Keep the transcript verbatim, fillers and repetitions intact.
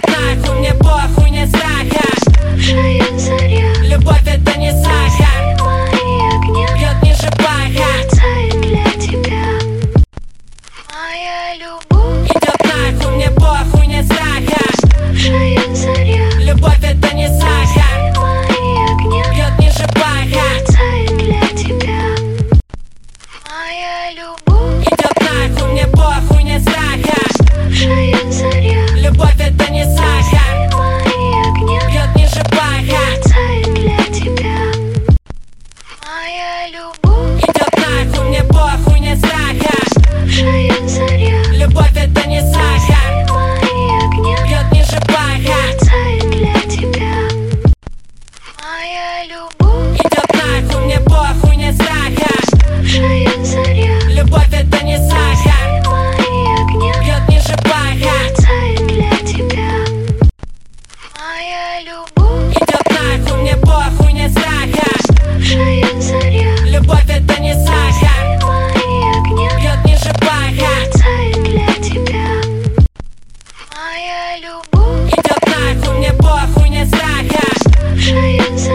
Идет нахуй, мне похуй, не страха. Уставшая заря, Любовь это не сахар, мои огня бьет ниже паха. мерцают для тебя. Моя любовь, Идет нахуй, мне похуй, не страха. уставшая заря, Любовь это не сахар, мои огня бьет ниже паха. мерцают для тебя. Моя любовь, Идет нахуй, мне похуй, не страха. уставшая заря, Любовь это не сахар, мои огня бьет ниже паха. мерцают для тебя. Моя любовь, Идет нахуй, мне похуй, не страха. уставшая заря, Любовь это не сахар, мои огня бьет ниже паха. мерцают для тебя. Моя любовь, Идет нахуй, мне похуй, не страха. уставшая заря, Любовь это не сахар, мои огня бьет ниже паха. мерцают для тебя. Моя любовь, Идет нахуй, мне похуй, не страха. уставшая